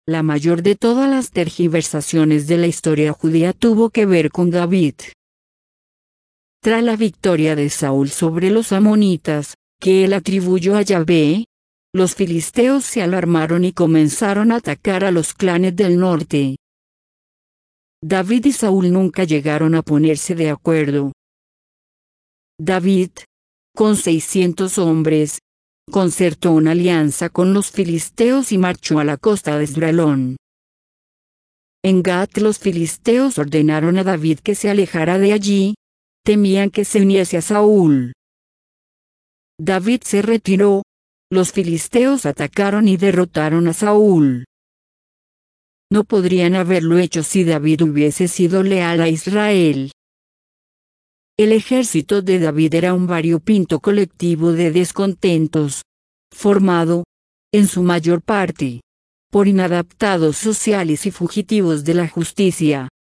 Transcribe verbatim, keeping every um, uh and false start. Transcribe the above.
La mayor de todas las tergiversaciones de la historia judía tuvo que ver con David. Tras la victoria de Saúl sobre los amonitas, que él atribuyó a Yahvé, los filisteos se alarmaron y comenzaron a atacar a los clanes del norte. David y Saúl nunca llegaron a ponerse de acuerdo. David, con seiscientos hombres, concertó una alianza con los filisteos y marchó a la costa de Esdraelón. En Gat los filisteos ordenaron a David que se alejara de allí, temían que se uniese a Saúl. David se retiró, los filisteos atacaron y derrotaron a Saúl. No podrían haberlo hecho si David hubiese sido leal a Israel. El ejército de David era un variopinto colectivo de descontentos, formado, en su mayor parte, por inadaptados sociales y fugitivos de la justicia.